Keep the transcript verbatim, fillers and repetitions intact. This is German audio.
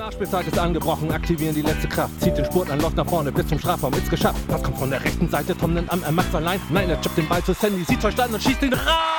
Nachspielzeit ist angebrochen, aktivieren die letzte Kraft. Zieht den Spurt an, läuft nach vorne bis zum Strafraum, ist geschafft. Was kommt von der rechten Seite? Tom nimmt an, er macht's allein. Nein, er chippt den Ball zu Sandy, sieht verstanden und schießt ihn rein.